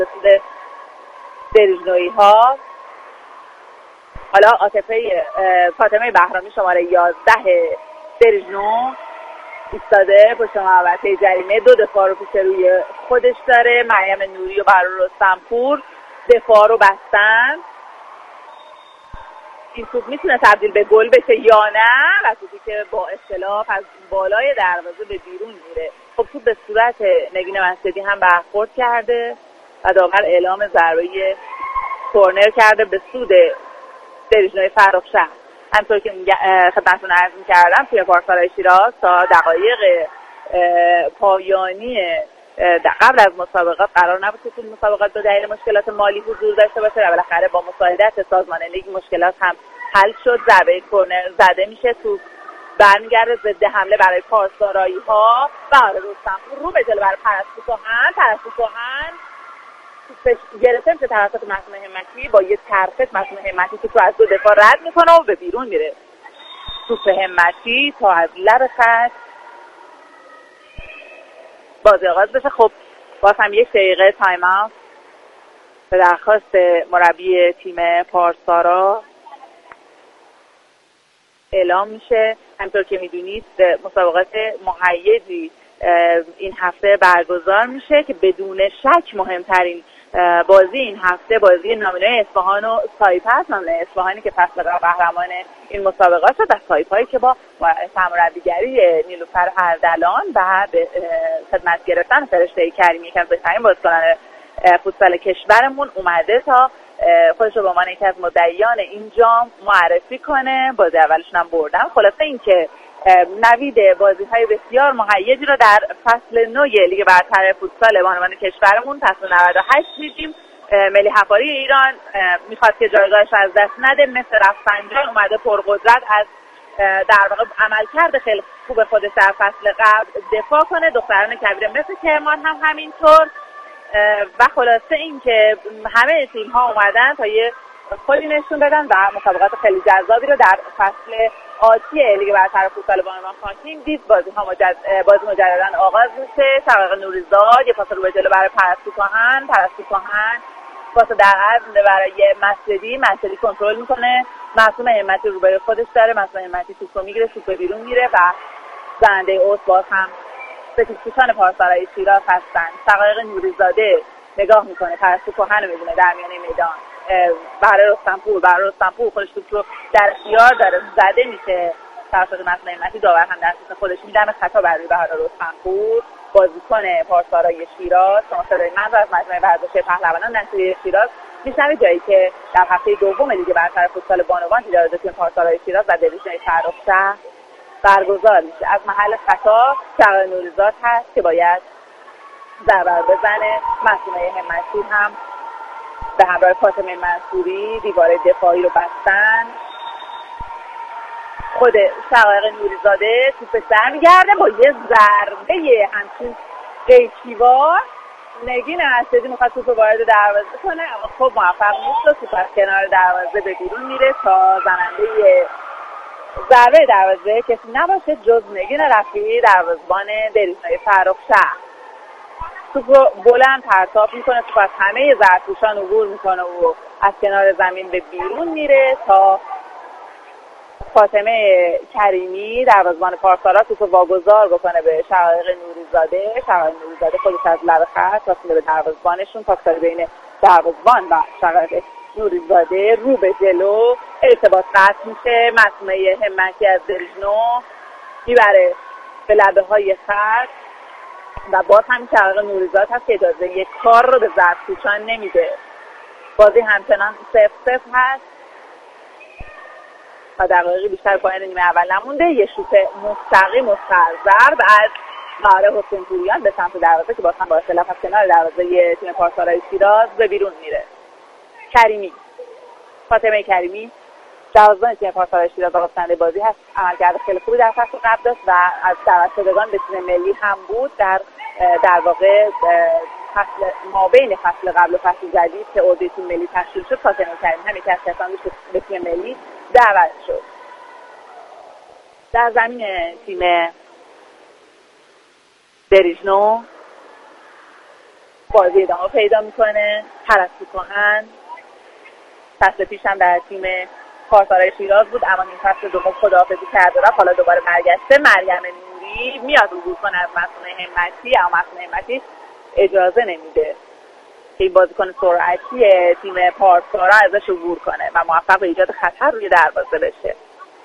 به دریژنویی ها. حالا عاطفه فاطمه بهرامی شماره 11 دریژنو ایستاده پشت محوطه جریمه، 2 دفاع رو پیش روی خودش داره. مریم نوری و برای رستمپور دفاع رو بستن. این توپ میتونه تبدیل به گل بشه یا نه، و توپی که با اختلاف از بالای دروازه به بیرون میره. خب توپ به صورت نگین مسجدی هم برخورد کرده و داور اعلام ضربه کورنر کرده به سود دریژنوی فرخشهر. همطور که خدمتتون عرض می‌کردم توی پارسالای شیراز تا دقایق پایانی قبل از مسابقات قرار نبود که مسابقات به دلیل مشکلات مالی حضور داشته باشه و بالاخره با مساعدت سازمان لیگ مشکلات هم حل شد. ضربه کورنر زده میشه، توپ برمیگرده ضد حمله برای پارسالایی‌ها و رستمپور رو به جلو برای پرستو کهن گرفته میشه توسط معصومه همتی. با یه طرفه معصومه همتی توپ رو از 2 دفاع رد میکنه و به بیرون میره. توپ همتی تا از لب خط بازی آغاز بشه. خب باز هم 1 دقیقه تایم اوت به درخواست مربی تیم پارسارا اعلام میشه. همطور که میدونید مسابقات مهیجی این هفته برگزار میشه که بدون شک مهمترین بازی این هفته بازی نامینای اصفهان و سایپا، نامینای اصفهانی که فصل قهرمان این مسابقات شد و سایپایی که با سرمربیگری نیلوفر اردلان و به خدمت گرفتن فرشته کریمی یکی از بهترین بازیکنان فوتبال کشورمون اومده تا خودش رو به عنوان یکی از مدعیان این جام معرفی کنه. بازی اولشون هم بردن. خلاصه این که نوید بازی‌های بسیار مهیجی رو در فصل نو لیگ برتر فوتبال بانوان کشورمون فصل 98 دیدیم. ملی حفاری ایران میخواد که جایگاهش از دست نده، مثل رفسنجان اومده پرقدرت از در واقع عملکرد خیلی خوب خودش در فصل قبل دفاع کنه. دختران کبیر مثل کرمان هم همینطور. و خلاصه این که همه تیم‌ها اومدن تا یه خودی نشون بدن و مسابقات خیلی جذابی رو در فصل آتی لیگ برتر فوتبال بانوان خواهیم دید. بازی مجددا آغاز میشه. شقایق نوریزاد یه پاس رو به جلو برای پرستو کهن پاس در عرض برای مسجدی کنترل میکنه. معصوم همتی رو برای خودش داره. معصوم همتی توپ رو میگیره، توپ به بیرون میره و زنده اوس باز هم ستیزپوشان پارسالای شیراز هستن. شقایق نوریزاده نگاه میکنه، پرستو کهن رو میبینه در میانه میدان برای رستمپور خودش توپ رو در اختیار داره، زده میشه توسط معصوم همتی. داور هم دست خودش میدمه خطا برای بهار رستمپور بازیکن پارسالای شیراز. شما صدای من رو از مجمع ورزشی پهلوانان نشریه شیراز میشنوید، جایی که در هفته دوم لیگ برتر فوتبال بانوان دیدار تیم پارسالای شیراز و دریژنوی فرخشهر برگزار میشه. از محل خطا شقایق نوریزاد هست که باید ضربه بزنه. معصومه همتی هم به همراه فاطمه منصوری دیوار دفاعی رو بستن. خود شقایق نوریزاده توپ سر میگرده با یه ضربه همچین قیچیوار. نگین اسدی میخواد توپ وارد دروازه کنه اما خب موفق نیست و توپ از کنار دروازه به بیرون میره تا زننده ضربه دروازه کسی نباشه جز نگین رفیعی دروازه‌بان دریژنوی فرخشهر. توپ رو بلند پرتاب میکنه، توپ از همه زرتوشان عبور میکنه و از کنار زمین به بیرون میره تا فاطمه کریمی دروازه‌بان پارسالا توپ واگذار بکنه به شقایق نوریزاده. شقایق نوریزاده خودش از لب خط رسیده به دروازه‌بانشون. پاسکاری بین دروازه‌بان و شقایق نوریزاده رو به جلو، ارتباط قطع میشه. معصومه همتی از دریژنو میبره به لبه های خط و باز هم شقایق نوریزاده هست که اجازه یک کار رو به زرتوشان نمیده. بازی همچنان 0-0 هست و دقایقی بیشتر پایان نیمه اول نمونده. یه شوت مستقیم و سرضرب از بهار حسین پوریان به سمت دروازه که باز هم با اختلاف از کنار دروازه تیم پارسالای شیراز به بیرون میره. فاطمه کریمی جوازبان تیم پارسالای شیراز آغازنده بازی هست. عملکرد خیلی خوبی در فصل قبل داشت و از دعوت شدگان به تیم ملی هم بود. در واقع فصل مابین فصل قبل و فصل جدید که عضو تیم ملی تشکیل شد، فاطمه کریمی هم یکی از کسانی که به تیم ملی دعوت شد. در زمین تیم دریژنو بازی ادامه پیدا میکنه. پرستو کهن فصل پیش هم در تیم پارسارای شیراز بود، اما این فصل دوم خداحافظی کرده و حالا دوباره برگشته. مریم نوری میاد عبور کنه از مصون همتی، اما مصون همتی اجازه نمیده که این بازیکن سرعتی تیم پارسارا ازش عبور کنه و موفق به ایجاد خطر روی دروازه بشه.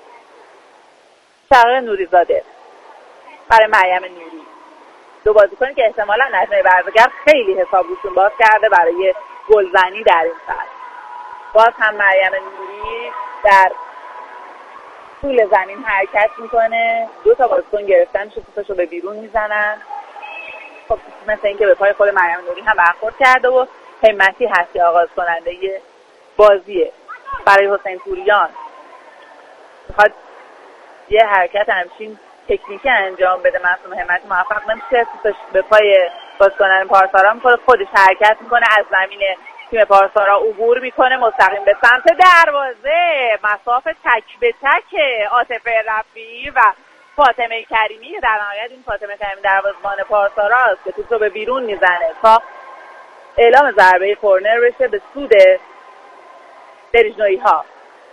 شقایق نوریزاده برای مریم نوری، دو بازیکنی که احتمالاً نجمه برزگر خیلی حساب روشون باز کرده برای گلزنی در این فصل. باز هم مریم نوری در طول زمین حرکت میکنه، 2 تا بازیکن گرفتن توپشو به بیرون میزنن. خب مثل اینکه به پای خود مریم نوری هم برخورد کرده و همتی هستی آغاز کننده بازیه. برای حسین پوریان میخواد یه حرکت همچین تکنیکی انجام بده، معصوم همتی موفق نمیشه، توپش به پای بازیکن پارسارا میخوره، خودش حرکت میکنه، از زمین تیم پارسارا عبور میکنه مستقیم به سمت دروازه. مسافت تک به تک عاطفه رفیعی و فاطمه کریمی. در نهایت این فاطمه کریمی دروازه‌بان پارسارا است که توپ رو به بیرون میزنه تا اعلام ضربه کرنر بشه به سود دریجنویی ها.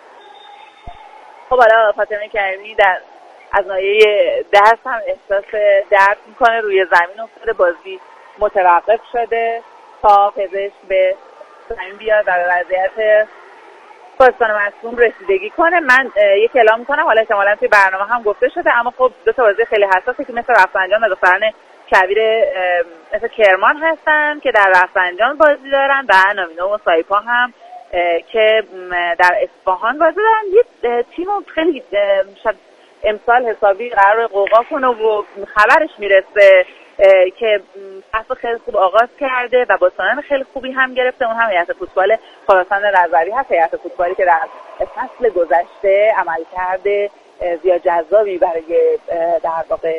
خب حالا فاطمه کریمی از ناحیه دست هم احساس درد میکنه، روی زمین افتاده، بازی متوقف شده تا پزشک به زمین بیاد و به وضعیت بازیکن مصدوم رسیدگی کنه. من یک اعلام میکنم، حالا احتمالاً توی برنامه هم گفته شده، اما خب 2 تا بازی خیلی حساسه که مثل رفسنجان و دختران کبیر مثل کرمان هستن که در رفسنجان بازی دارن و نامینو و سایپا هم که در اصفهان بازی دارن. یه تیم خیلی امسال حسابی قرار قوقا کنه و خبرش میرسه که فصل خیلی خوب آغاز کرده و بازیکنان خیلی خوبی هم گرفته. اون هم هیئت فوتبال خراسان رضوی هست، هیئت فوتبالی که در فصل گذشته عمل کرده زیاد جذابی برای در واقع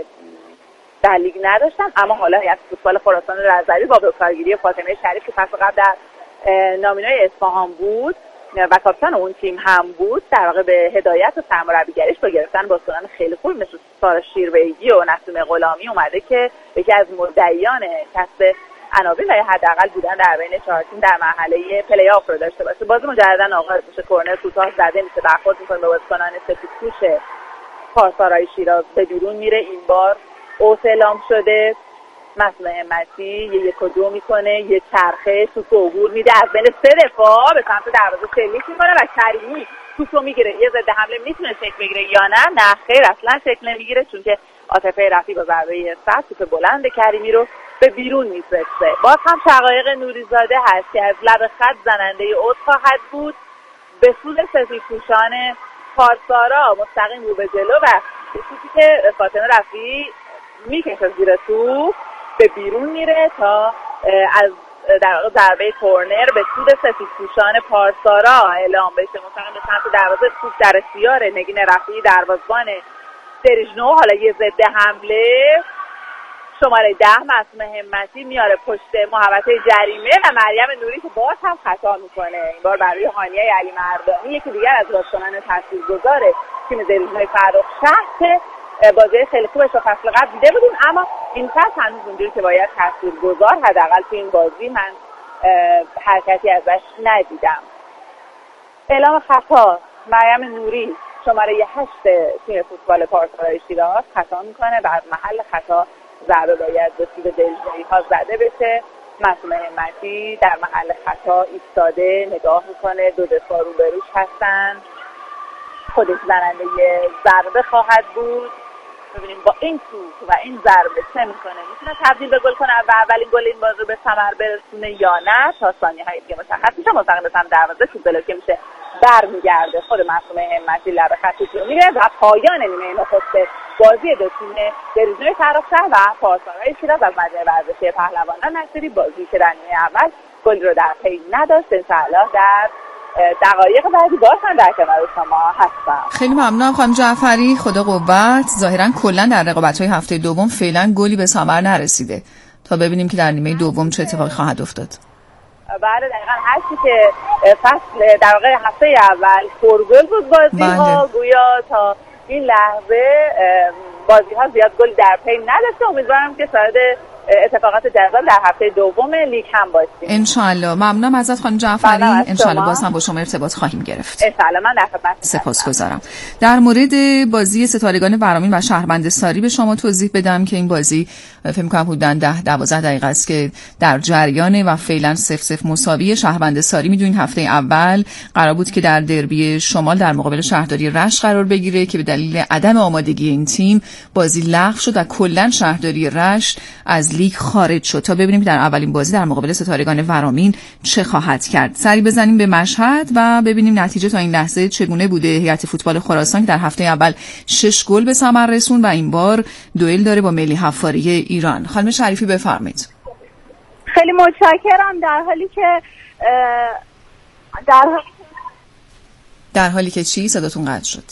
در لیگ نداشتن، اما حالا هیئت فوتبال خراسان رضوی با کارگیری فاطمه شریف که فصل قبل در نامینای اصفهان بود و کاپیتان اون تیم هم بود، در واقع به هدایت و سرمربیگریش با گرفتن بازیکنان خیلی خوب مثل سارا شیربیگی و نسیم غلامی اومده که یکی از مدعیان کسب عناوین و حداقل بودن در بین 4 تیم در مرحله پلی آف رو داشته باشه. بازی مجددا آغاز میشه، کرنر کوتاه زده میشه، برخورد میکنه به بازیکنان سفیدپوش پارسارای شیراز، به بیرون میره. این بار اوت اعلام شده، مسئول همتی یک و 2 میکنه، یه چرخه توپ عبور میده از بین 3 دفاع به سمت دروازه شلیک میکنه و کریمی توپ رو میگیره. یه ضد حمله میتونه شکل بگیره یا نه خیر اصلا شکل نمیگیره، چون که عاطفه رفیعی با ضربه سر توپ بلند کریمی رو به بیرون میفرسته. باز هم شقایق نوریزاده هست که از لب خط زننده اوت خواهد بود به سود سفیدپوشان پارسارا، مستقیم رو به جلو و توپی که فاطمه رفیعی میکشه زیر توپ به بیرون میره تا از در واقع ضربه کرنر به سود سفیدپوشان پارسارا اعلام بشه. مستقیم به سمت دروازه توپ در اختیار نگین رفیعی دروازه‌بان دریجنو. حالا یه ضد حمله شماره 10 معصوم همتی میاره پشت محوطه جریمه و مریم نوری که باز هم خطا میکنه، این بار برای هانیه علی مردانی، یکی دیگر از بازیکنان تاثیرگذار تیم دریجنوی فرخ شهر که بازی خیلی خوبش رو فصل قبل دیده بودیم، اما این فصل هنوز اونجوری که باید تاثیرگذار حداقل تو این بازی من حرکتی ازش ندیدم. اعلام خطا، مریم نوری شماره 8 تیم فوتبال پارسارای شیراز خطا میکنه و از محل خطا ضربه باید به سود دریجنویی ها زده بشه. معصوم همتی در محل خطا ایستاده نگاه میکنه، 2 دفاع روبروش هستن، خودش زننده ضربه خواهد بود. ببینیم با این توپ و این ضربه چه میکنه، میتونه تبدیل به گل کنه و اولین گل این بازی رو به ثمر برسونه یا نه. تا ثانیه‌های دیگه مشخص میشه. مستقیم به سمت دروازه توپ بلوکه میشه، برمیگرده، خود معصوم همتی لب خط رو میگیره و پایان نیمه نخست بازی دو تیم دریجنوی فرخ شهر و پارسارای شیراز از مجمع ورزشی پهلوانان نصیری. بازی که در نیمه اول گل رو در پی نداشت، انشاءالله در دقایق بعدی باشن در کنار شما هستم. خیلی ممنونم خانم جعفری، خدا قوت. ظاهرا کلا در رقابت‌های هفته دوم فعلا گلی به ثمر نرسیده، تا ببینیم که در نیمه دوم چه اتفاقی خواهد افتاد. بله دقیقاً هرچی که فصل در واقع هفته اول پرگل بود بازی‌ها، گویا تا این لحظه بازی‌ها زیاد گل در پی نداشته. امیدوارم که شاید اتفاقات جذاب در هفته دوم لیگ هم باشیم ان شاء الله. ممنونم ازت خانم جعفری. ان شاء الله باز هم با شما ارتباط خواهیم گرفت. ان شاء الله. من در خدمت سپاسگزارم. در مورد بازی ستارگان ورامین و شهروند ساری به شما توضیح بدم که این بازی فکر می‌کنم حدوداً 10-12 دقیقه است که در جریانه و فعلا 0-0 مساوی. شهروند ساری میدونین هفته اول قرار بود که در دربی شمال در مقابل شهرداری رشت قرار بگیره که به دلیل عدم آمادگی این تیم بازی لغو شد و کلاً شهرداری رشت از لیگ خارج شد. تا ببینیم در اولین بازی در مقابل ستارگان ورامین چه خواهد کرد. سری بزنیم به مشهد و ببینیم نتیجه تا این لحظه چگونه بوده. هیئت فوتبال خراسان که در هفته اول 6 گل به ثمر رسوند و این بار دوئل داره با ملی حفاری ایران. خانم شریفی بفرمایید. خیلی متشکرم. در حالی که چی؟ صداتون قطع شد.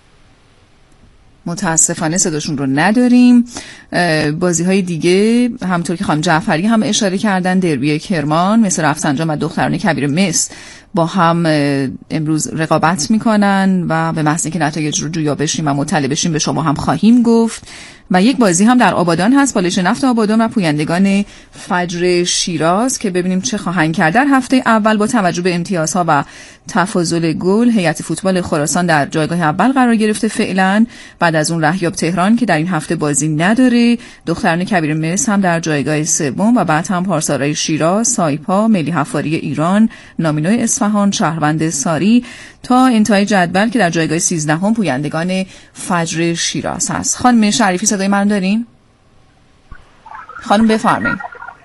متاسفانه صداشون رو نداریم. بازی‌های دیگه همونطور که خانم جعفری هم اشاره کردن، دربی کرمان مثل رفسنجان و دختران کبیر مس با هم امروز رقابت میکنن و به محض اینکه نتایج رو جویا بشیم و مطلع بشیم به شما هم خواهیم گفت. و یک بازی هم در آبادان هست، بالش نفت آبادان و پویندگان فجر شیراز که ببینیم چه خواهند کرد. در هفته اول با توجه به امتیازها و تفاضل گل هیئت فوتبال خراسان در جایگاه اول قرار گرفته فعلا، بعد از اون رهیاب تهران که در این هفته بازی نداره، دختران کبیر مس هم در جایگاه سوم و بعد هم پارسارای شیراز، سایپا، ملی حفاری ایران، نامینوی اصفهان، شهروند ساری تا انتهای جدول که در جایگاه 13 پویندگان فجر شیراز هست. خانم شریفی صدای من دارین؟ خانم بفرمایید.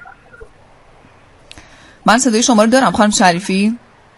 من صدای شما رو دارم خانم شریفی؟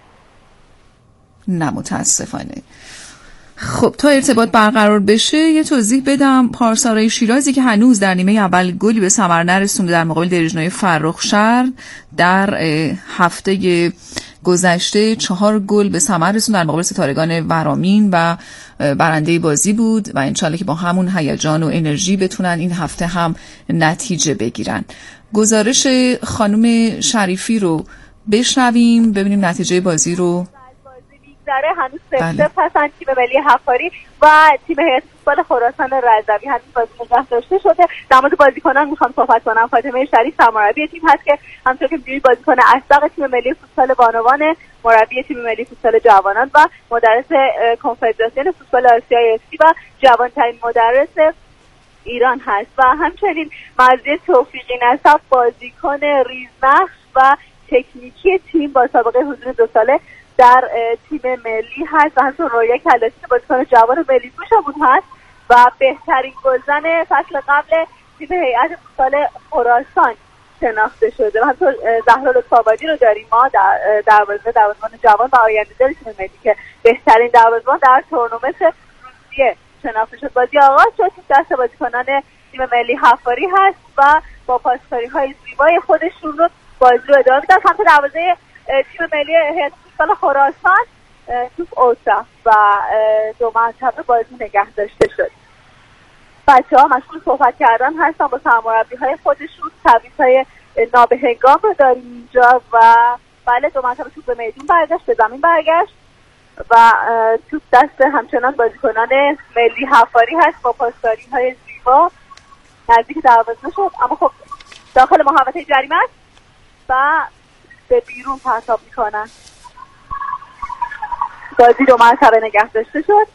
نه متاسفانه. خب تا ارتباط برقرار بشه یه توضیح بدم. پارسارای شیرازی که هنوز در نیمه اول گلی به ثمر نرسونده در مقابل دریجنای فرخشهر در هفته گذشته 4 گل به ثمر رسوند در مقابل ستارگان ورامین و برنده بازی بود و انشالله که با همون هیجان و انرژی بتونن این هفته هم نتیجه بگیرن. گزارش خانم شریفی رو بشنویم ببینیم نتیجه بازی رو. داره هنوز 0-0 تیم ملی حفاری و تیم هیئت فوتبال خراسان رضوی هنوز بازی نگه داشته شده. در مورد بازیکنان میخوام صحبت کنم. فاطمه شریف سرمربی تیم هست که همونطور که می‌دونید بازیکن اسبق تیم ملی فوتبال بانوان، مربی تیم ملی فوتبال جوانان و مدرس کنفدراسیون فوتبال آسیای اسکی و جوانترین مدرس ایران هست و همچنین مرزی توفیقی نسب بازیکن ریزنقش و تکنیکی تیم با سابقه حضور 2 ساله در تیم ملی هست و همچنین رویا کلاسی بازیکن جوان ملی بود هست و بهترین گلزن فصل قبل تیم هیئت فوتبال خراسان شناخته شده و همچنین زهرا لطف‌آبادی رو داریم ما در دروازه‌بان جوان و آینده‌دار تیم ملی که بهترین دروازه‌بان در تورنمنت روسیه شناخته شد. بازی آغاز شد، دست بازیکنان تیم ملی حفاری هست و با پاسکاری‌های زیبای خودشون رو بازی رو ادامه میدن. سمت دروازه تیم ملی هیئت فوتبال خراسان توپ اوسا و 2 مرتبه بازی نگه داشته شد. بچه‌ها مشغول صحبت کردن هستن با سرمربی‌های خودشون. تعویض‌های نابهنگام رو داریم اینجا و بله 2 مرتبه توپ به میدون برگشت، به زمین برگشت و توپ دست همچنان بازیکنان ملی حفاری هست با پاسکاری‌های زیبا نزدیک دروازه شد، اما خب داخل محوطه جریمه است و به بیرون پرتاب میکنن. بازی 2 مرتبه نگه داشته شد.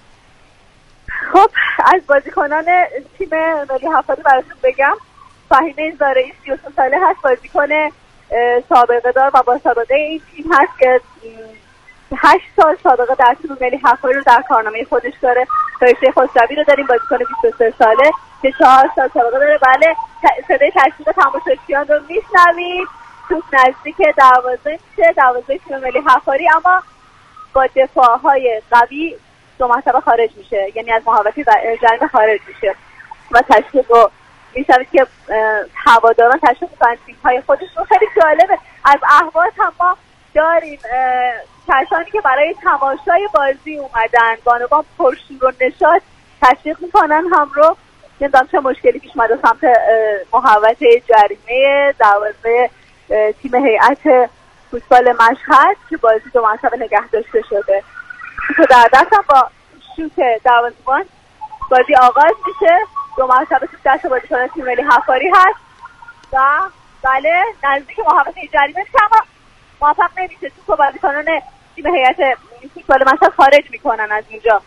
خب از بازیکنان تیم ملی حفاری براتون بگم. فهیمه زارعی 33 ساله هست، بازیکن سابقه دار و با سابقه این تیم هست که 8 سال سابقه در تیم ملی حفاری رو در کارنامه خودش داره. فرشته خسروی رو داریم، بازیکن 23 ساله که 4 سال سابقه داره. بله صدای تشویق تماشاچیان رو میشنوید. توپ نزدیک دروازه میشه، دروازه تیم ملی حفاری، اما با دفاعهای قوی 2 مرتبه خارج میشه، یعنی از محوطه جریمه خارج میشه و تشویق رو میشنوید که هواداران تشویق میکنن تیم‌های خودشون. خیلی جالبه. از اهواز هم ما داریم کسانی که برای تماشای بازی اومدن، بانوان پرشور و نشاط تشویق میکنن هم رو. نمیدونم چه مشکلی پیش اومده سمت محوطه جریمه دروازه تیم هیئت فوتبال مشهد که بازی 2 مرتبه نگه داشته شده. تو در دست هم با شوت دروازه‌بان بازی آغاز میشه. 2 مرتبه تو دست بازیکن تیم ملی حفاری هست و بله نزدیک محوطه جریمه اما موفق نمیشه چون بازیکنان تیم هیئت فوتبال مشهد خارج میکنن از اینجا.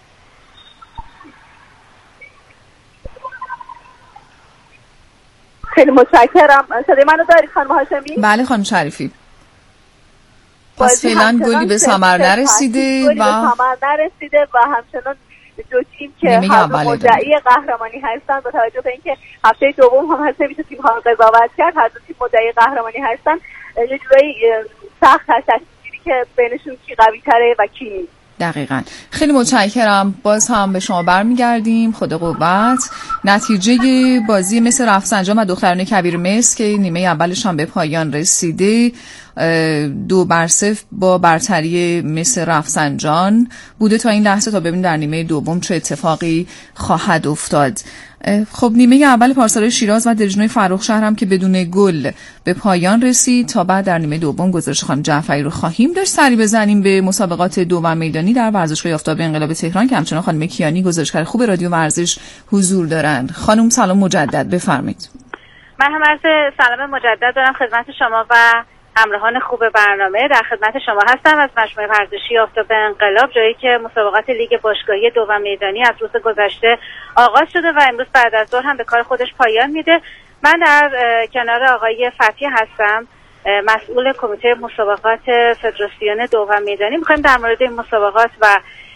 خیلی متشکرم. صدای منو دارید خانم هاشمی؟ بله خانم شریفی. پس فعلا گلی به ثمر نرسیده و همچنان دو تیم که هم مدعی قهرمانی هستن با توجه به اینکه هفته دوم هم هست نمیشه تیم ها قضاوت کرد، هر دو تیم مدعی قهرمانی هستن، یه جورایی سخت هست که بینشون کی قوی تره و کی نیست. دقیقاً. خیلی متشکرم. باز هم به شما برمیگردیم. خدا قوت. نتیجه بازی مصر رفسنجان و دختران کبیر مصر که نیمه اولش هم به پایان رسیده 2-0 با برتری مصر رفسنجان بوده تا این لحظه، تا ببینیم در نیمه دوم چه اتفاقی خواهد افتاد. خب نیمه اول پارسال شیراز و دژنوی فرخشهر هم که بدون گل به پایان رسید. تا بعد در نیمه دوم گزارش خانم جعفری رو خواهیم داشت. سری بزنیم به مسابقات دوم میدانی در ورزشگاه آفتاب انقلاب تهران که همچنان خانم کیانی گزارشگر خوب رادیو ورزش حضور دارند. خانم سلام مجدد، بفرمایید. من هم عرض سلام مجدد دارم خدمت شما و همراهان خوب برنامه. در خدمت شما هستم از مجموعه ورزشی آفتاب انقلاب، جایی که مسابقات لیگ باشگاهی دوم میدانی از روز گذشته آغاز شده و امروز بعد از ظهر هم به کار خودش پایان میده. من در کنار آقای فتحی هستم، مسئول کمیته مسابقات فدراسیون دوم میدانی. میخوایم در مورد این مسابقات و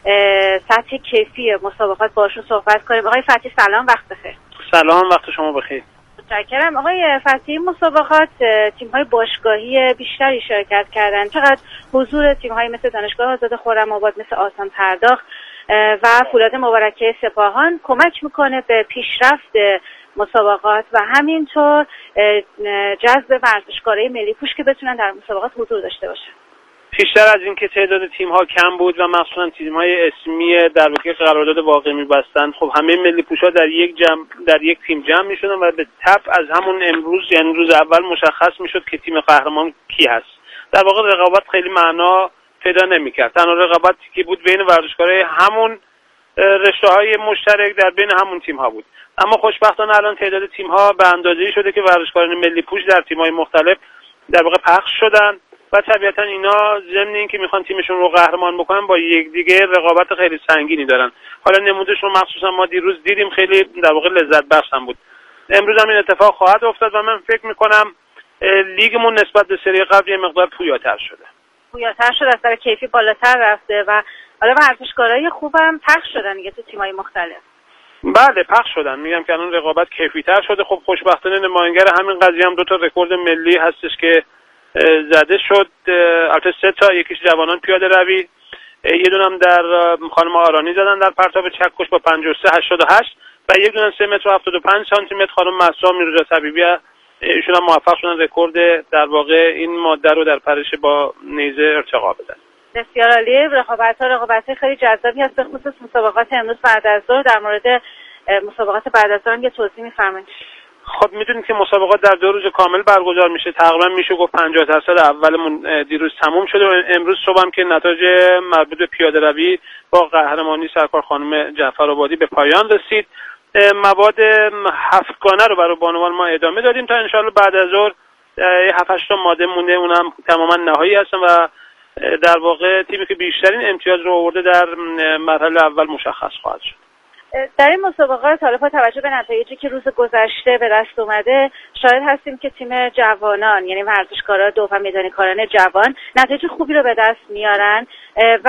سطح کیفی مسابقات باشون صحبت کنیم. آقای فتحی سلام، وقت بخیر. سلام، وقت شما بخیر. متشکرم. آقای فتحی، مسابقات تیم‌های باشگاهی بیشتری شرکت کردن. چقدر حضور تیم‌های مثل دانشگاه آزاد خرم‌آباد، مثل آسان پرداخت و فولاد مبارکه سپاهان کمک میکنه به پیشرفت مسابقات و همینطور جذب ورزشکارای ملی پوش که بتونن در مسابقات حضور داشته باشن؟ بیشتر از اینکه تعداد تیم‌ها کم بود و مخصوصا تیم‌های اسمی در واقع قرارداد واقعی می‌بستن، خب همه ملی پوش‌ها در یک تیم جمع می‌شدن و به تبع از همون امروز، یعنی روز اول مشخص می‌شد که تیم قهرمان کی هست. در واقع رقابت خیلی معنا پیدا نمی‌کرد. تنها رقابتی که بود بین ورزشکارای همون رشته‌های مشترک در بین همون تیم‌ها بود. اما خوشبختانه الان تعداد تیم‌ها به اندازه‌ای شده که ورزشکاران ملی پوش در تیم‌های مختلف در واقع پخش شدن و طبیعتا اینا ضمن اینکه میخوان تیمشون رو قهرمان بکنن با یکدیگه رقابت خیلی سنگینی دارن. حالا نمودش رو مخصوصا ما دیروز دیدیم، خیلی در واقع لذت بخش هم بود. امروز هم این اتفاق خواهد افتاد و من فکر میکنم لیگمون نسبت به سری قبل یه مقدار پویاتر شده. پویاتر شده، از نظر کیفی بالاتر رفته و حالا ورزشکارای خوبم پخش شدن دیگه تو تیم‌های مختلف. بله پخش شدن. میگم که الان رقابت کیفی‌تر شده. خب خوشبختانه نماینگر همین قضیه هم 2 رکورد ملی هستش که زده شد. البته 3 تا، یکیش جوانان پیاده روی، یه دونم در خانم آرانی زدن در پرتاب چکش با 53.88 و یک دونم 3 متر و 75 سانتی متر خانم مهسا میرزا طبیبی، ایشون هم موفق شدن رکورد در واقع این ماده رو در پرش با نیزه ارتقا بدن. بسیار عالی. رقابت خیلی جذابی هست، به خصوص مسابقات امروز بعد از ظهر. در مورد مسابقات بعد از ظهر یه توضیح می‌فرمایید؟ خب میدونید که مسابقات در 2 روز کامل برگزار میشه. تقریبا میشه گفت 50% اولمون دیروز تموم شده و امروز صبح هم که نتایج مربوط به پیاده روی با قهرمانی سرکار خانم جعفرآبادی به پایان رسید. مواد 7 گانه رو برای بانوان ما ادامه دادیم تا انشالله بعد از ظهر 7-8 تا ماده مونده، اونم تماما نهایی هستن و در واقع تیمی که بیشترین امتیاز رو آورده در مرحله اول مشخص خواهد شد. در این مسابقات حالا با توجه به نتایجی که روز گذشته به دست اومده شاهد هستیم که تیم جوانان، یعنی ورزشکارا دوم میدانیکاران جوان، نتایج خوبی رو به دست میارن و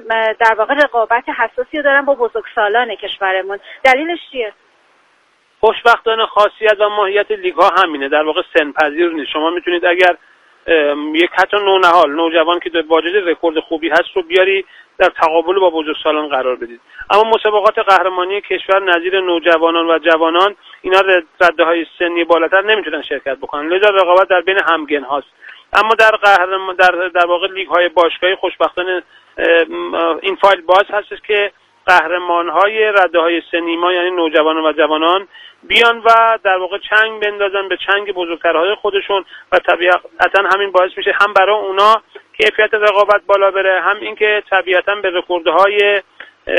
در واقع رقابت حساسی رو دارن با بزرگسالان کشورمون. دلیلش چیه؟ خوشبختانه خاصیت و ماهیت لیگ ها همینه، در واقع سن‌پذیر نیست. شما میتونید اگر یک حتی نوجوان که واجد رکورد خوبی هست رو بیاری در تقابل با بزرگسالان قرار بدید. اما مسابقات قهرمانی کشور نظیر نوجوانان و جوانان اینا رده‌های سنی بالاتر نمیتونن شرکت بکنن، لذا رقابت در بین همگن هاست. اما در واقع لیگ های باشگاهی خوشبختانه این فایل باز هستش که قهرمان‌های رده‌های سنی ما، یعنی نوجوانان و جوانان، بیان و در واقع چنگ بندازن به چنگ بزرگترهای خودشون و طبیعتا همین باعث میشه هم برای اونا کیفیت رقابت بالا بره، هم اینکه طبیعتا به رکوردهای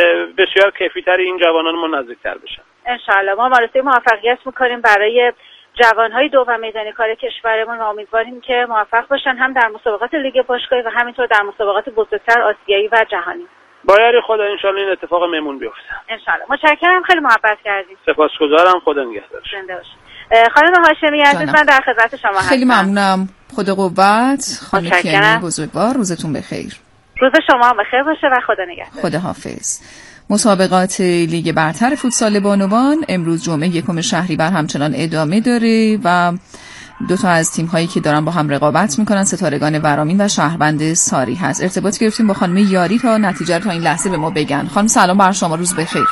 بسیار کیفی‌تر این جوانان ما نزدیک‌تر بشن. انشالله ما آرزوی موفقیت می‌کنیم برای جوانهای دوم میدانی کار کشورمون و امیدواریم که موفق باشن هم در مسابقات لیگ باشگاهی و همینطور در مسابقات بزرگتر آسیایی و جهانی. با یاری خدا انشالله این اتفاق میمون بیفته. انشالله. متشکرم، خیلی محبت کردید. سپاسگزارم، خدا نگهدار. زنده باشید. خانم هاشمی عزیز، من در خدمت شما هستم. خیلی ممنونم. خدا قوت. خانم کیانی بزرگوار، روزتون بخیر. روز شما هم بخیر باشه و خدا نگهدار. خدا حافظ. مسابقات لیگ برتر فوتسال بانوان امروز جمعه 1 شهریور همچنان ادامه داره و دو تا از تیم‌هایی که دارن با هم رقابت میکنن ستارگان ورامین و شهروند ساری هست. ارتباط گرفتیم با خانم یاری تا نتیجه رو تا این لحظه به ما بگن. خانم سلام بر شما، روز بخیر.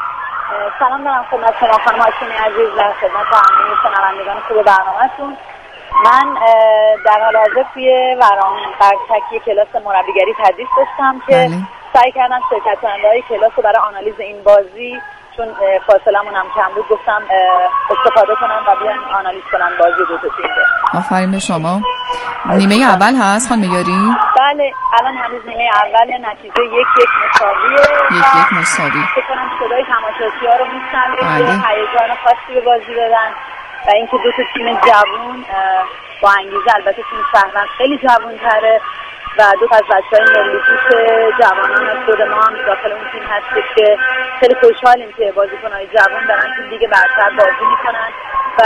سلام دارم خدمت شما خانم هاشمی عزیز و خدمت همه شنوندگان خوب برنامه‌تون. من در حال حاضر توی ورامین در تکی کلاس مربیگری تدریس داشتم که سعی کردم شرکت کننده‌های کلاس رو برای آنالیز این بازی، چون فاصله‌مون هم کم بود، گفتم استفاده کنم و بیان آنالیز کنم بازی دو تا تیم رو. آفرین به شما. نیمه اول هست خانم یاری؟ بله، الان هنوز نیمه اول، نتیجه 1-1 مساویه. 1-1 مساوی. فکر کنم صدای تماشاگرها رو میشنوید، هیجان خاصی به بازی دادن و اینکه دو تا تیم جوان با انگیزه، البته تیم شهروند خیلی جوان‌تره و دو تا از بچه‌های ملی پوش جوانان خود ما هم داخل اون تیم هست که خیلی خوشحالیم که بازیکن‌های جوان دارن تو لیگ برتر بازی میکنن و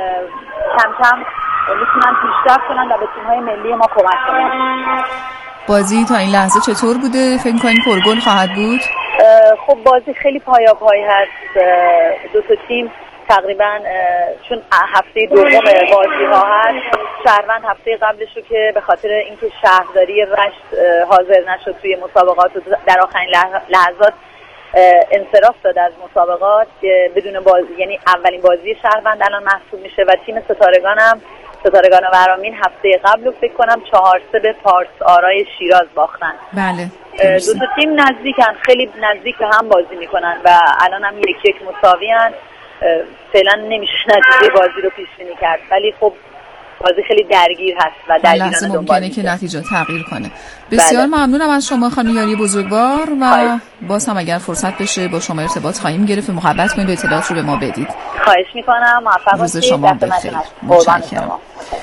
کم کم میتونن پیشرفت کنن و به تیم‌های ملی ما کمک کنن. بازی تا این لحظه چطور بوده؟ فکر می‌کنید پرگل خواهد بود؟ خب بازی خیلی پایاپای هست. دو تا تیم تقریبا چون هفته دوم بازی ها هست، شهروند هفته قبلش رو که به خاطر اینکه شهرداری رشت حاضر نشد توی مسابقات و در آخرین لحظات انصراف داد از مسابقات بدون بازی، یعنی اولین بازی شهروند الان محسوب میشه و تیم ستارگان ورامین هفته قبل رو فکر کنم 4-3 به پارس آرای شیراز باختن. بله. دو تا تیم نزدیکن، خیلی نزدیک به هم بازی میکنن و الان هم 1-1 مساوی ان. فعلا نمیشه نتیجه بازی رو پیش بینی کرد، ولی خب بازی خیلی درگیر هست و درگیرانه ممکنه که نتیجه تغییر کنه. بسیار ممنونم از شما خانم یاری بزرگوار و باز هم اگر فرصت بشه با شما ارتباط خواهیم گرفت، محبت کنید و اطلاعات رو به ما بدید. خواهش میکنم. موفق باشید. روز شما بخیر. متشکرم.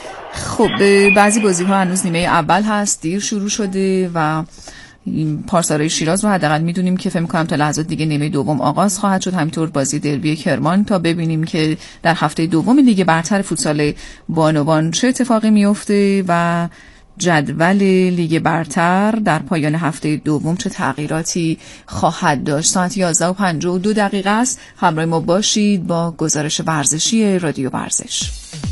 خب بعضی بازی‌ها هنوز نیمه اول هست، دیر شروع شده و پارسارای شیراز رو حداقل میدونیم که فکر می‌کنم تا لحظات دیگه نیمه دوم آغاز خواهد شد. همینطور بازی دربی کرمان تا ببینیم که در هفته دوم لیگ برتر فوتسال بانوان چه اتفاقی میفته و جدول لیگ برتر در پایان هفته دوم چه تغییراتی خواهد داشت. ساعت 11:52 است. همراه ما باشید با گزارش ورزشی رادیو ورزش.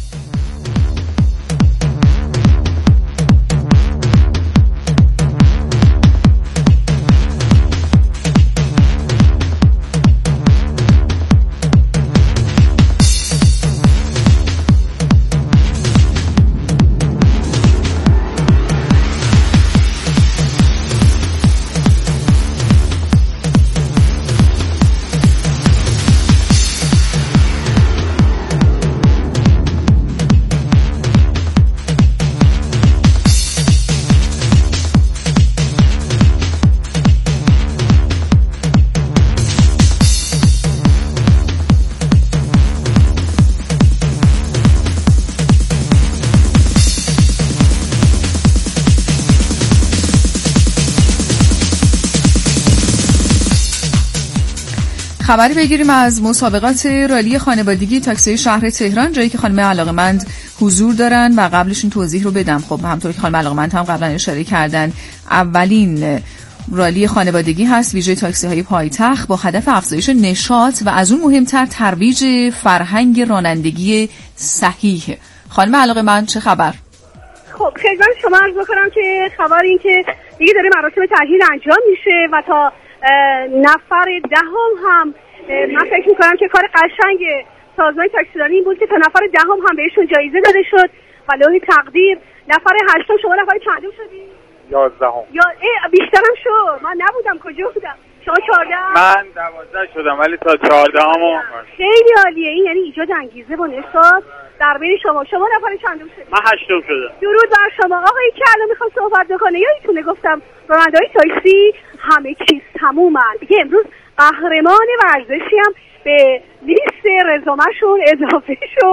خبری بگیریم از مسابقات رالی خانوادگی تاکسی شهر تهران، جایی که خانم علاقمند حضور دارن و قبلشون توضیح رو بدم. خب همونطور که خانم علاقمند هم قبلا اشاره کردن، اولین رالی خانوادگی هست ویژه تاکسی های پایتخت با هدف افزایش نشاط و از اون مهمتر ترویج فرهنگ رانندگی صحیح. خانم علاقمند چه خبر؟ خب خدمت شما عرض می‌کنم که خبر این که دیگه داره مراسم تأهیل انجام میشه و تا نفر دهم هم من فکر میکنم که کار قشنگ سازمان تاکسیرانی این بود که تا نفر دهم هم بهشون جایزه داده شد و لوح تقدیر. نفر هشتم شما نفر چندم شدی؟ 11ام. یا بیشترم شد، من نبودم، کجا بودم؟ شما 14؟ من 12 شدم ولی تا 14ام. خیلی عالیه، این یعنی ایجاد انگیزه با نشاط در بین شما نفر چندم شدی؟ من 8م شدم. درود بر شما. آقایی که الان میخوام صحبت بکنه یادتونه گفتم راننده‌های تاکسی همه چیز تمومن دیگه. امروز قهرمان ورزشی هم به لیست رزومه‌شون اضافه شد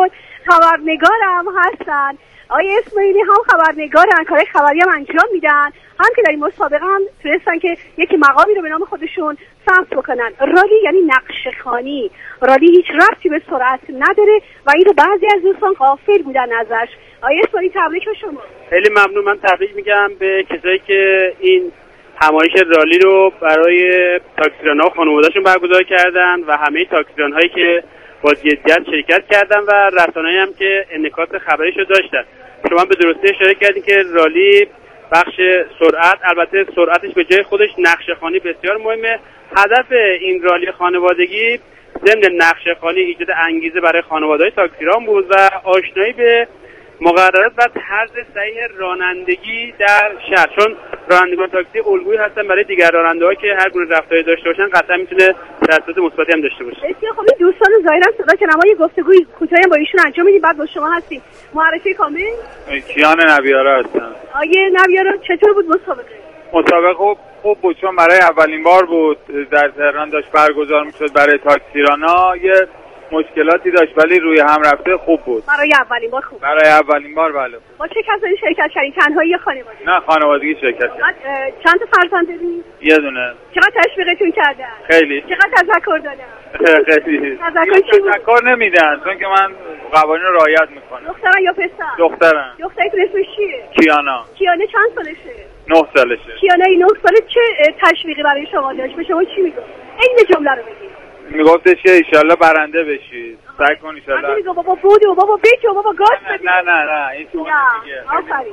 خبرنگارم هستن. آقای اسماعیلی هم خبرنگارن، کار خبری هم انجام میدن، هم که در این مسابقه هم تونستن که یک مقامی رو به نام خودشون ثبت بکنن. رالی یعنی نقشه‌خوانی. رالی هیچ ربطی به سرعت نداره و این رو بعضی از دوستان غافل بودن ازش. آقای اسماعیلی تبریک به شما. خیلی ممنون. من تبریک میگم به کسایی که این همایش رالی رو برای تاکسیران‌ها و خانواده‌شون برگزار کردن و همه تاکسیران‌هایی که با جدیت شرکت کردن و رسانه‌ای هم که انعکاس خبریشو داشتن. شما به درستی اشاره کردین که رالی بخش سرعت، البته سرعتش به جای خودش نقشه‌خوانی بسیار مهمه. هدف این رالی خانوادگی ضمن نقشه‌خوانی ایجاد انگیزه برای خانواده‌های تاکسیران بود و آشنایی به مقررات و طرز صحیح رانندگی در شهر، چون رانندگان تاکسی الگویی هستن برای دیگر راننده‌ها که هر گونه رفتاری داشته باشن قطعا میتونه تاثیرات مثبتی هم داشته باشه. بسیار خوب. دوستان ظاهرا صدا که نمای گفتگوی کوتاهی با ایشون انجام میدیم، بعد با شما هستیم. معرفی کامل. کیان نبیاره هستم. آیه نبیاره چطور بود مسابقه؟ مسابقه خوب بود، چون برای اولین بار بود در تهران داشت برگزار میشد برای تاکسیران‌ها. یه مشکلاتی داشت ولی روی هم رفته خوب بود. برای اولین بار خوب. برای اولین بار بله. با چه کسانی شرکت کردین؟ تنهایی یا خانوادگی؟ نه خانوادگی شرکت کردم. چند تا فرزند دارید؟ یه دونه. چقدر تشویقتون کردن؟ خیلی. چقدر تذکر دادن؟ خیلی. تذکر نمیدن چون که من قوانین رو رعایت میکنم. دخترن یا پسر؟ دخترن. دخترتون اسمش چیه؟ کیانا. کیانه چند سالشه؟ 9 سالشه. کیانه 9 ساله چه تشویقی برای شما داشت؟ به شما چی میگه؟ این جمله رو بگید. میگفتش که ایشالله برنده بشید. سعی کن ایشالله. من میگم بابا بودو، بابا بجو، بابا گاز بده. نه این شما نمیگه.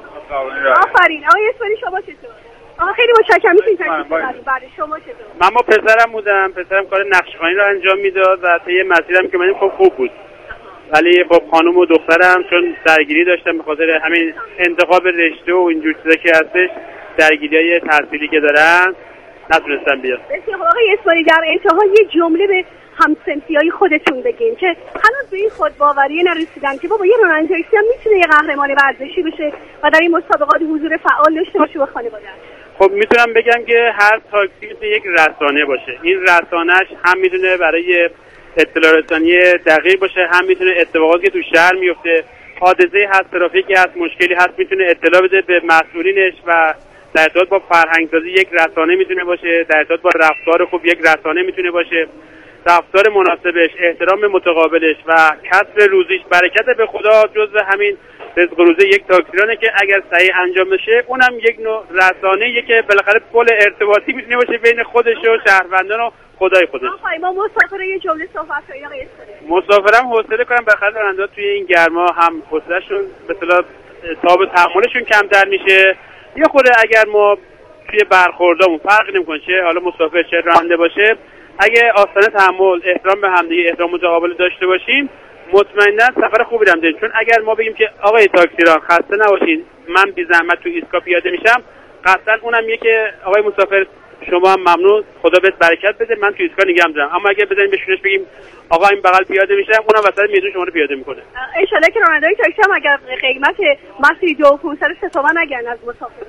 آفرین. آقای اسماعیلی شما چطور؟ آقا خیلی متشکرم. میتونید بعد شما چطور؟ من با پسرم بودم. پسرم کار نقشه‌خوانی رو انجام میداد و طی مسیرم که من خوب بود. ولی خب خانم و دخترم چون درگیری داشتن به خاطر همین انتخاب رشته و اینجور چیزا که هستش، درگیری‌های تحصیلی که دارن نتونستن بیان. بسیار آقای اسماعیلی در انتها یه جمله به همسنفیای خودتون بگین که هنوز به این خودباوری نرسیدن که بابا یه راننده تاکسی هم میتونه یه قهرمان ورزشی بشه و در این مسابقات حضور فعال داشته باشه با خانواده. خب میتونم بگم که هر تاکسی یک رسانه باشه. این رسانه‌اش هم میتونه برای اطلاع رسانی دقیق باشه، هم میتونه اتفاقاتی که تو شهر میفته، حادثه هست، ترافیکی هست، مشکلی هست، میتونه اطلاع بده به مسئولینش و در ارتباط با فرهنگسازی یک رسانه میتونه باشه، در ارتباط با رفتار خوب یک رسانه میتونه باشه، رفتار مناسبش، احترام متقابلش و کسب روزیش، برکت به خدا جزء همین رزق روزی یک تاکسیرانه که اگر صحیح انجام بشه اونم یک نوع رسانه‌ایه که بالاخره پل ارتباطی میتونه باشه بین خودش و شهروندان و خدای خودش. ما مسافر یه جمله صحبت کنیم آقای اسماعیلی. مسافرم حوصله کنم بالاخره راننده توی این گرما هم حوصله‌شون به اصطلاح تاب تحملشون کمتر میشه. یه خورده اگر ما توی برخوردامون فرق نمی‌کنه چه حالا مسافر چه راننده باشه، اگه آستانه تحمل، احترام به همدیگه، احترام متقابل داشته باشیم، مطمئنا سفر خوبی رو داریم. چون اگر ما بگیم که آقای تاکسیران خسته نباشین، من بی زحمت تو ایستگاه پیاده میشم، قطعا اونم میگه که آقای مسافر شما هم ممنون، خدا بهت برکت بده، من تو ایستگاه نگم دارم. اما اگه بزنیم بهشونش بگیم آقا این بغل پیاده میشم، اونم وسط میدون شما رو پیاده میکنه. ان شاءالله که راننده‌های تاکسی هم اگر قیمت مسیری 2.3 تومن نگن از مسافر.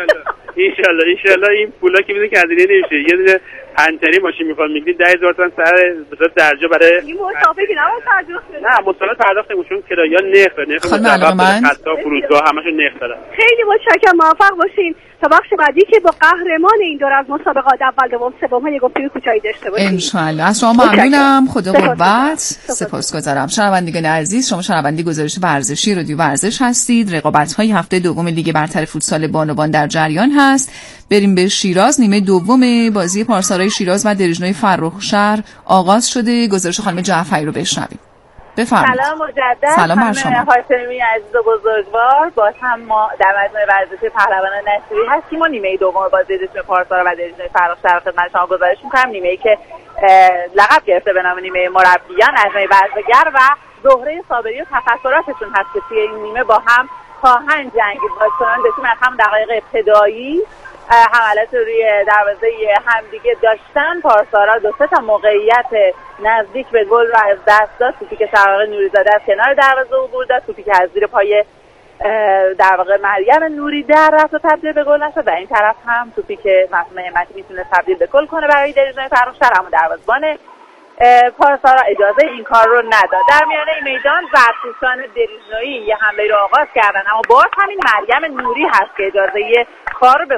ان شاء الله این پولا که میدون که هزینه نمیشه. یه دونه پنچری ماشین میخواد میگید 10000 تومان سر بذات درجا برای این مسافر که نباید پرداخت کنه. نه مسافر پرداخت نمیشون، کرایه نرخ خطا فرودگاه همشون نرخ داره. خیلی متشکرم، موفق باشین تا بخش بعدی که با قهرمان این دور از مسابقات اول دوم سوم ها گفتگوی کوتاهی داشته باشیم. ان شاء الله. از شما ممنونم. خدا قوت. سپاسگزارم. شنوندگان عزیز، شما شنونده گزارش ورزشی رادیو ورزش هستید. رقابت‌های هفته دوم لیگ برتر فوتسال بانوان در جریان هست. بریم به شیراز. نیمه دوم بازی پارسالای شیراز و دریژنوی فرخشهر آغاز شده. گزارش خانم جعفری رو بشنویم. بفرمایید. سلام مجدد. سلام بر شما. هاشمی عزیز و بزرگوار، باز هم ما در مجموعه ورزشی پهلوان نصیری هستیم و نیمه دوم بازی دریژنوی پارسال و دریژنوی فرخشهر خدمت شما گزارش می‌کنم. نیمه‌ای که لقب گرفته به نام نیمه مربیان، نجمه برزگر و زهره صابری و تفکراتشون هست که توی این نیمه با هم خواهند جنگید. بازیکنان دو تیم از هم دقایق ابتدایی حملات روی دروازه همدیگه داشتن. پارسال‌ها 2 تا موقعیت نزدیک به گل رو از دست داد. توپی که شقایق نوریزاده از کنار دروازه عبور داد، توپی که از زیر پای در واقع مریم نوری در رفت و تبدیل به گل نشد. و این طرف هم توپی که محمد نعمتی میتونه تبدیل به گل کنه برای دریژنوی فرخشهر، اما دروازه‌بان پاسداران اجازه این کار رو نداد. در میانه این میدان زرتشتان دریزنویی یه حمله رو آغاز کردن، اما باز همین مریم نوری هست که اجازه کار رو به